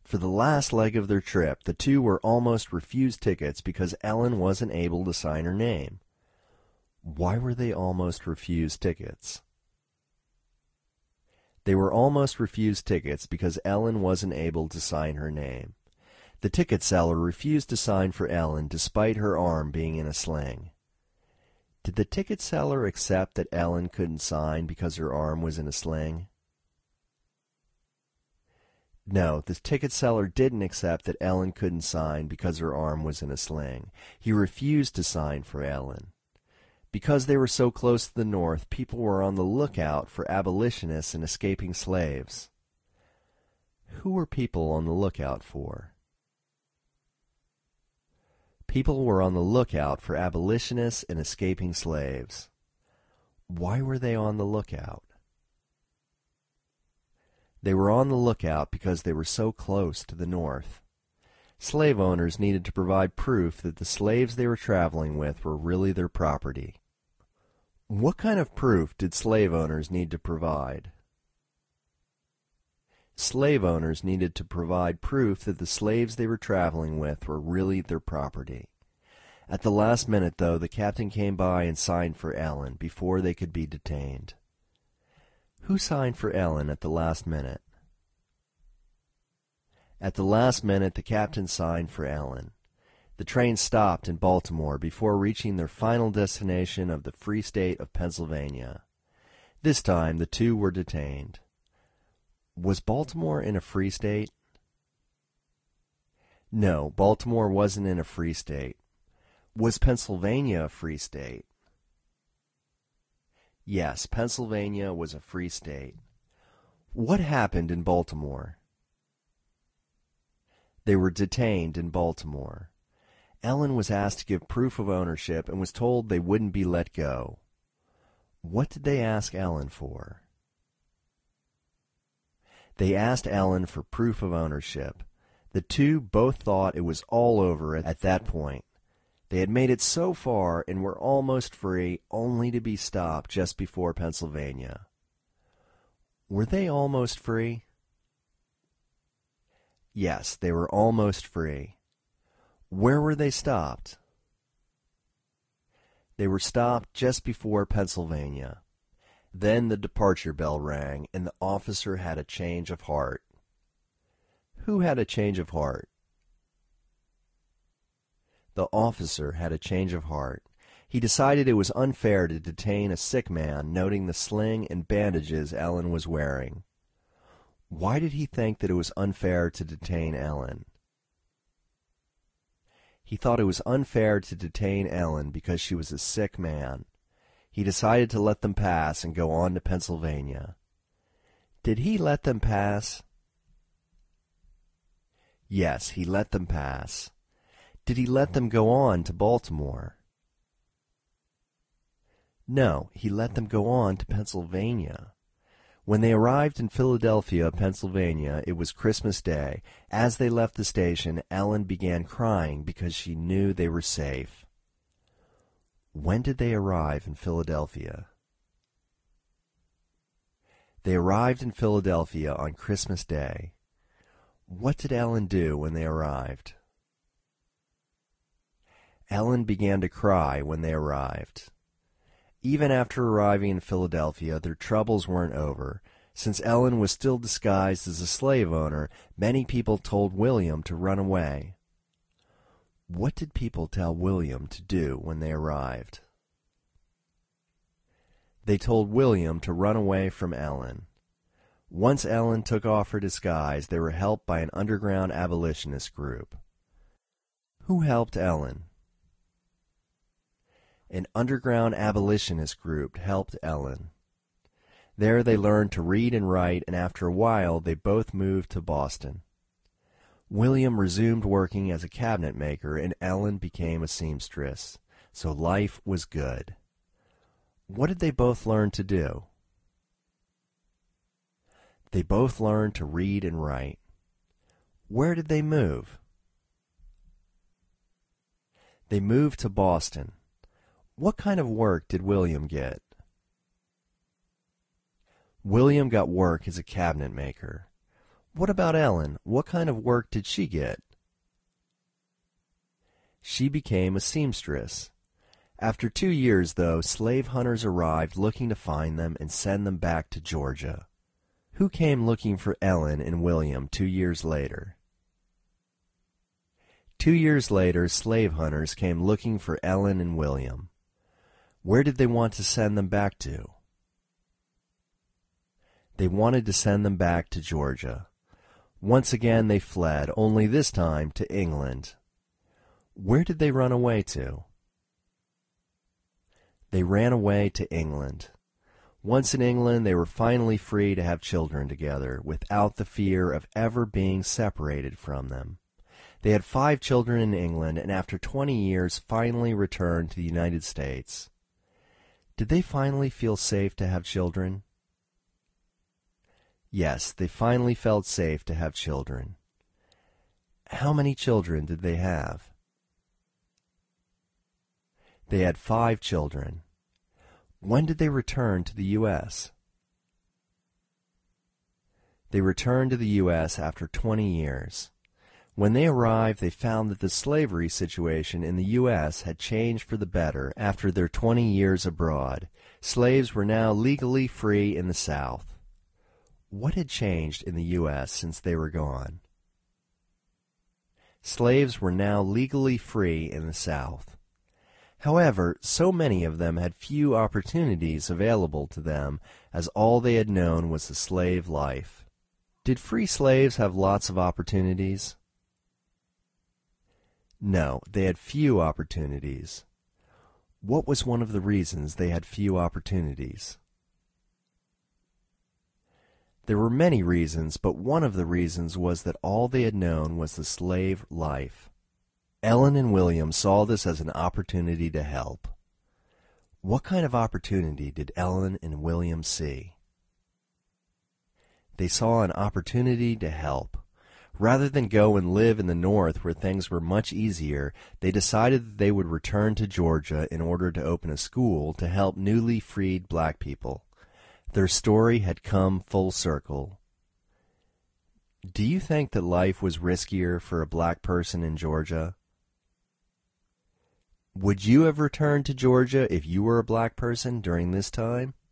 For the last leg of their trip, the two were almost refused tickets because Ellen wasn't able to sign her name. Why were they almost refused tickets? They were almost refused tickets because Ellen wasn't able to sign her name. The ticket seller refused to sign for Ellen despite her arm being in a sling. Did the ticket seller accept that Ellen couldn't sign because her arm was in a sling? No, the ticket seller didn't accept that Ellen couldn't sign because her arm was in a sling. He refused to sign for Ellen. Because they were so close to the North, people were on the lookout for abolitionists and escaping slaves. Who were people on the lookout for? People were on the lookout for abolitionists and escaping slaves. Why were they on the lookout? They were on the lookout because they were so close to the North. Slave owners needed to provide proof that the slaves they were traveling with were really their property. What kind of proof did slave owners need to provide? Slave owners needed to provide proof that the slaves they were traveling with were really their property. At the last minute, though, the captain came by and signed for Ellen before they could be detained. Who signed for Ellen at the last minute? At the last minute, the captain signed for Ellen. The train stopped in Baltimore before reaching their final destination of the Free State of Pennsylvania. This time, the two were detained. Was Baltimore in a free state? No, Baltimore wasn't in a free state. Was Pennsylvania a free state? Yes, Pennsylvania was a free state. What happened in Baltimore? They were detained in Baltimore. Ellen was asked to give proof of ownership and was told they wouldn't be let go. What did they ask Ellen for? They asked Ellen for proof of ownership. The two both thought it was all over at that point. They had made it so far and were almost free, only to be stopped just before Pennsylvania. Were they almost free? Yes, they were almost free. Where were they stopped? They were stopped just before Pennsylvania. Then the departure bell rang, and the officer had a change of heart. Who had a change of heart? The officer had a change of heart. He decided it was unfair to detain a sick man, noting the sling and bandages Ellen was wearing. Why did he think that it was unfair to detain Ellen? He thought it was unfair to detain Ellen because she was a sick man. He decided to let them pass and go on to Pennsylvania. Did he let them pass? Yes, he let them pass. Did he let them go on to Baltimore? No, he let them go on to Pennsylvania. When they arrived in Philadelphia, Pennsylvania, it was Christmas Day. As they left the station, Ellen began crying because she knew they were safe. When did they arrive in Philadelphia? They arrived in Philadelphia on Christmas Day. What did Ellen do when they arrived? Ellen began to cry when they arrived. Even after arriving in Philadelphia, their troubles weren't over. Since Ellen was still disguised as a slave owner, many people told William to run away. What did people tell William to do when they arrived? They told William to run away from Ellen. Once Ellen took off her disguise, they were helped by an underground abolitionist group. Who helped Ellen? An underground abolitionist group helped Ellen. There they learned to read and write, and after a while they both moved to Boston. William resumed working as a cabinet maker, and Ellen became a seamstress, so life was good. What did they both learn to do? They both learned to read and write. Where did they move? They moved to Boston. What kind of work did William get? William got work as a cabinet maker. What about Ellen? What kind of work did she get? She became a seamstress. After 2 years, though, slave hunters arrived looking to find them and send them back to Georgia. Who came looking for Ellen and William 2 years later? 2 years later, slave hunters came looking for Ellen and William. Where did they want to send them back to? They wanted to send them back to Georgia. Once again they fled, only this time to England. Where did they run away to? They ran away to England. Once in England, they were finally free to have children together, without the fear of ever being separated from them. They had 5 children in England, and after 20 years finally returned to the United States. Did they finally feel safe to have children? Yes, they finally felt safe to have children. How many children did they have? They had 5 children. When did they return to the U.S.? They returned to the U.S. after 20 years. When they arrived, they found that the slavery situation in the U.S. had changed for the better after their 20 years abroad. Slaves were now legally free in the South. What had changed in the U.S. since they were gone? Slaves were now legally free in the South. However, so many of them had few opportunities available to them, as all they had known was the slave life. Did free slaves have lots of opportunities? No, they had few opportunities. What was one of the reasons they had few opportunities? There were many reasons, but one of the reasons was that all they had known was the slave life. Ellen and William saw this as an opportunity to help. What kind of opportunity did Ellen and William see? They saw an opportunity to help. Rather than go and live in the North where things were much easier, they decided that they would return to Georgia in order to open a school to help newly freed black people. Their story had come full circle. Do you think that life was riskier for a black person in Georgia? Would you have returned to Georgia if you were a black person during this time?